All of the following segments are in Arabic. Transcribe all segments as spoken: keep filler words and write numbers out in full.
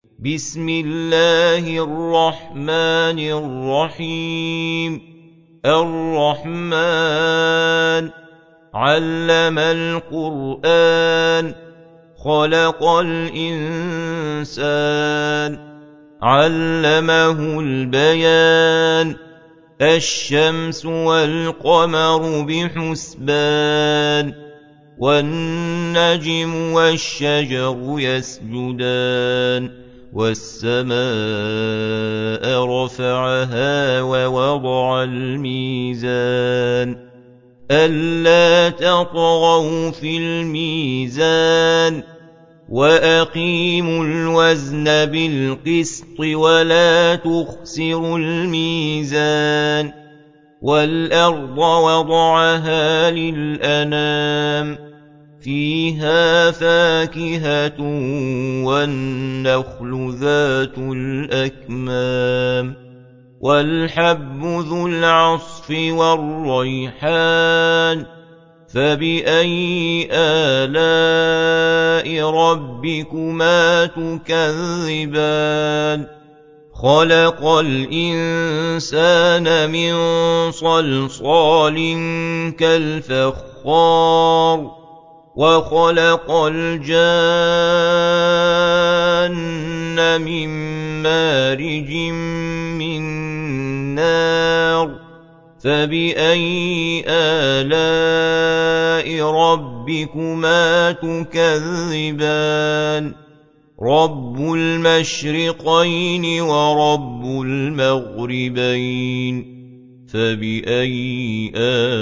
بسم الله الرحمن الرحيم الرحمن علم القرآن خلق الإنسان علمه البيان الشمس والقمر بحسبان والنجم والشجر يسجدان والسماء رفعها ووضع الميزان ألا تطغوا في الميزان وأقيموا الوزن بالقسط ولا تخسروا الميزان والأرض وضعها للأنام فيها فاكهة والنخل ذات الأكمام والحب ذو العصف والريحان فبأي آلاء ربكما تكذبان خلق الإنسان من صلصال كالفخار وخلق الجان من مارج من نار فبأي آلاء ربكما تكذبان رب المشرقين ورب المغربين فبأي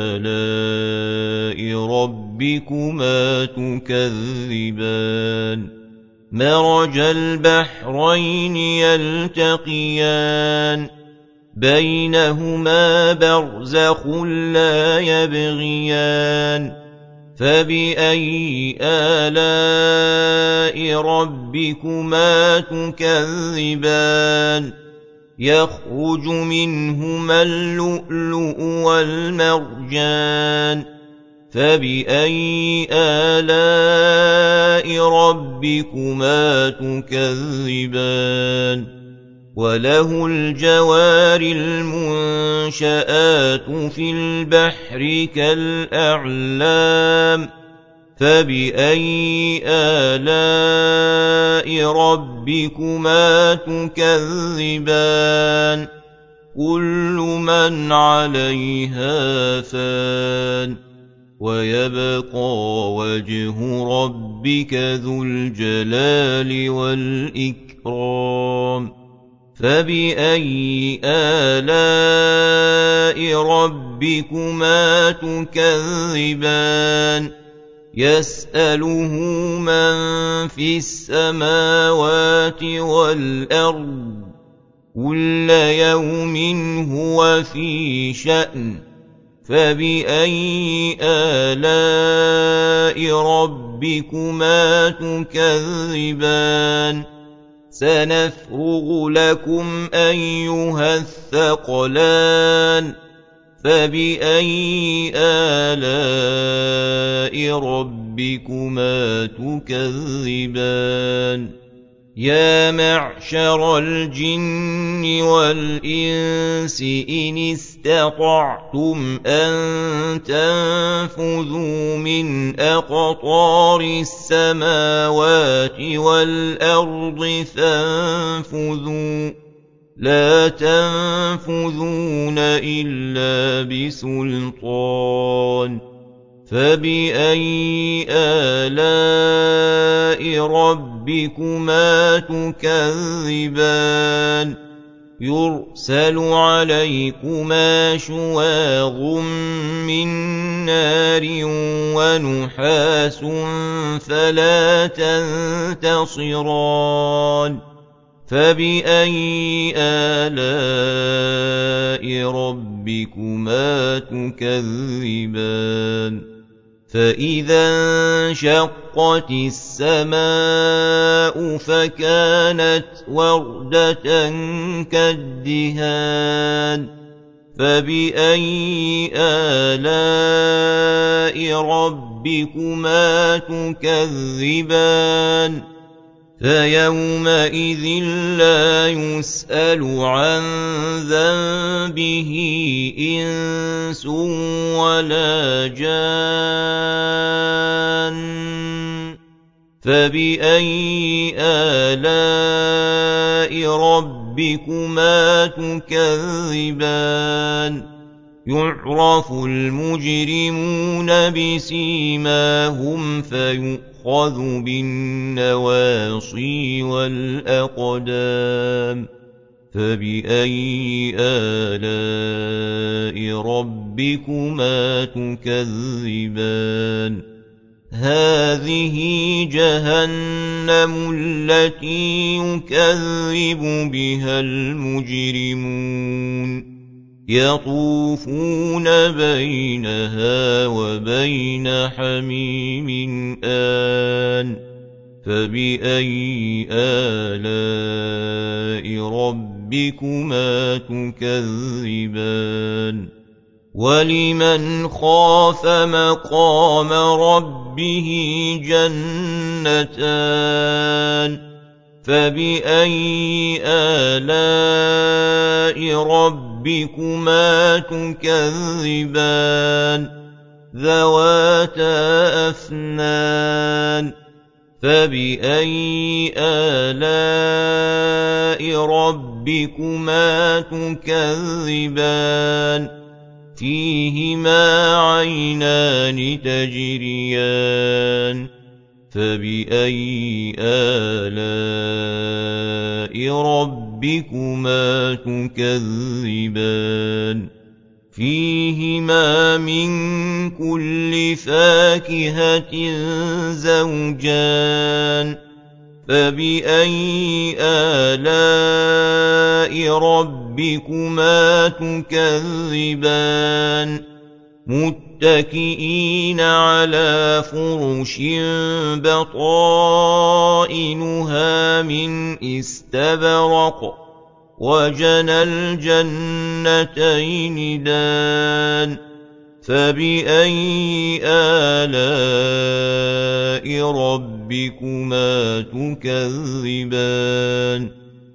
آلاء ربكما تكذبان مرج البحرين يلتقيان بينهما برزخ لا يبغيان فبأي آلاء ربكما تكذبان يخرج منهما اللؤلؤ والمرجان فبأي آلاء ربكما تكذبان وله الجوار المنشآت في البحر كالأعلام فبأي آلاء ربكما تكذبان كل من عليها فان ويبقى وجه ربك ذو الجلال والإكرام فبأي آلاء ربكما تكذبان يسأله من في السماوات والأرض كل يوم هو في شأن فبأي آلاء ربكما تكذبان سنفرغ لكم أيها الثقلان فبأي آلاء ربكما تكذبان يا معشر الجن والإنس إن استطعتم أن تنفذوا من أقطار السماوات والأرض فانفذوا لا تنفذون إلا بسلطان فبأي آلاء ربكما تكذبان يرسل عليكما شواظ من نار ونحاس فلا تنتصران فبأي آلاء ربكما تكذبان فإذا انشقت السماء فكانت وردة كالدهان فبأي آلاء ربكما تكذبان فيومئذ لا يسأل عن ذنبه إنس ولا جان فبأي آلاء ربكما تكذبان يعرف المجرمون بسيماهم فيؤخذ بالنواصي والأقدام فبأي آلاء ربكما تكذبان هذه جهنم التي يكذب بها المجرمون يطوفون بينها وبين حميم آن فبأي آلاء ربكما تكذبان ولمن خاف مقام ربه جنتان فبأي آلاء ربكما تكذبان ذواتا أفنان فبأي آلاء ربكما تكذبان فيهما عينان تجريان فبأي آلاء ربكما تكذبان فيهما من كل فاكهة زوجان فبأي آلاء ربكما تكذبان متكئين على فرش بطائنها من استبرق وجنى الجنتين دان فبأي آلاء ربكما تكذبان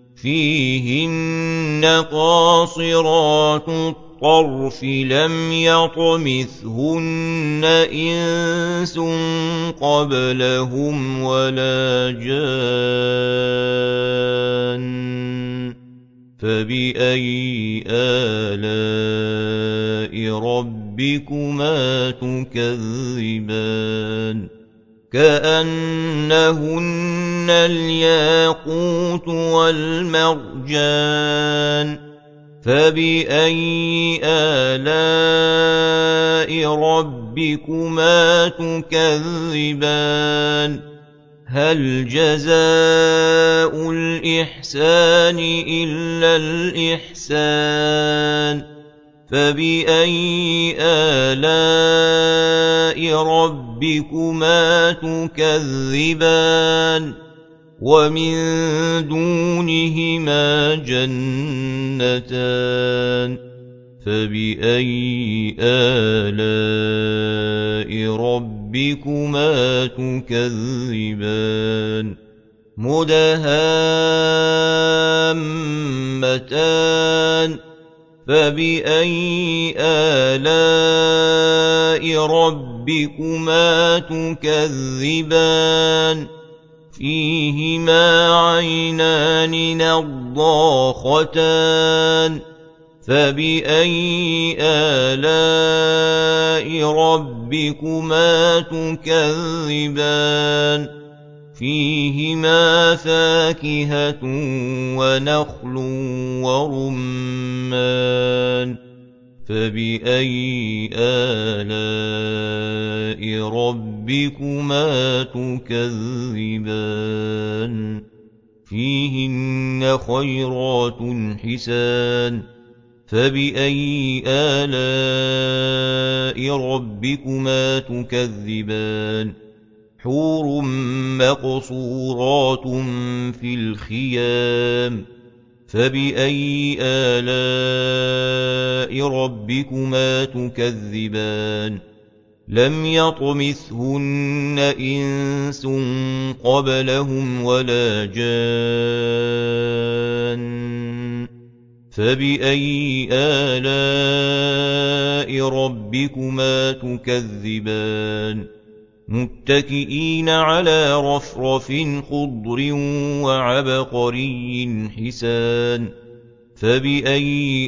فيهن قاصرات الطرف لم يطمثهن إنس قبلهم ولا جان فبأي آلاء ربكما تكذبان كأنهن الياقوت والمرجان فبأي آلاء ربكما تكذبان هل جزاء الإحسان إلا الإحسان فبأي آلاء ربكما تكذبان ومن دونهما جنتان فبأي آلاء ربكما تكذبان مدهامتان فبأي آلاء ربكما تكذبان فيهما عينان نضاختان فبأي آلاء ربكما تكذبان فيهما فاكهة ونخل ورمان فبأي آلاء ربكما تكذبان فيهن خيرات حسان فبأي آلاء ربكما تكذبان حور مقصورات في الخيام فبأي آلاء ربكما تكذبان لم يطمثهن إنس قبلهم ولا جان فبأي آلاء ربكما تكذبان متكئين على رفرف خضر وعبقري حسان فبأي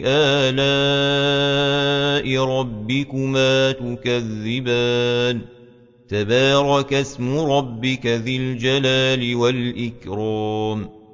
آلاء ربكما تكذبان تبارك اسم ربك ذي الجلال والإكرام